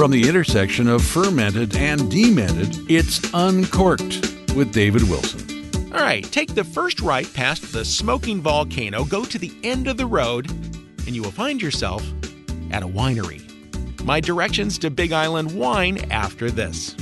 From the intersection of fermented and demented, it's Uncorked with David Wilson. All right, take the first right past the smoking volcano, go to the end of the road, and you will find yourself at a winery. My directions to Big Island wine after this.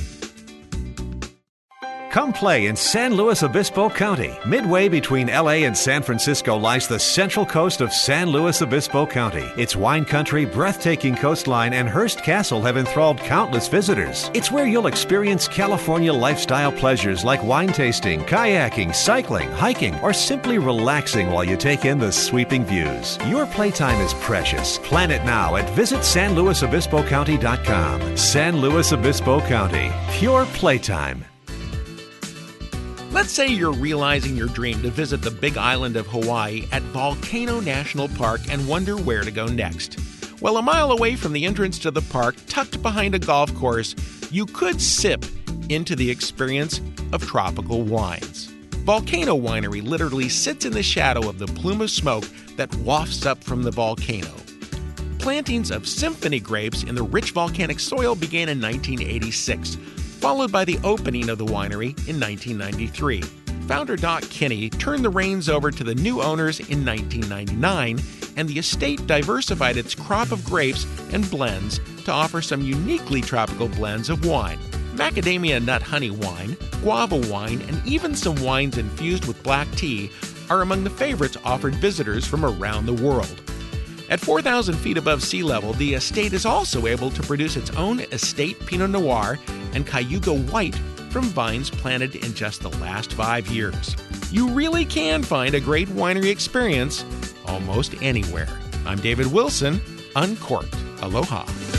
Come play in San Luis Obispo County. Midway between LA and San Francisco lies the central coast of San Luis Obispo County. Its wine country, breathtaking coastline, and Hearst Castle have enthralled countless visitors. It's where you'll experience California lifestyle pleasures like wine tasting, kayaking, cycling, hiking, or simply relaxing while you take in the sweeping views. Your playtime is precious. Plan it now at visitsanluisobispocounty.com. San Luis Obispo County. Pure playtime. Let's say you're realizing your dream to visit the Big Island of Hawaii at Volcano National Park and wonder where to go next. Well, a mile away from the entrance to the park, tucked behind a golf course, you could sip into the experience of tropical wines. Volcano Winery literally sits in the shadow of the plume of smoke that wafts up from the volcano. Plantings of symphony grapes in the rich volcanic soil began in 1986. Followed by the opening of the winery in 1993. Founder Doc Kinney turned the reins over to the new owners in 1999, and the estate diversified its crop of grapes and blends to offer some uniquely tropical blends of wine. Macadamia nut honey wine, guava wine, and even some wines infused with black tea are among the favorites offered visitors from around the world. At 4,000 feet above sea level, the estate is also able to produce its own estate Pinot Noir and Cayuga White from vines planted in just the last 5 years. You really can find a great winery experience almost anywhere. I'm David Wilson, Uncorked. Aloha.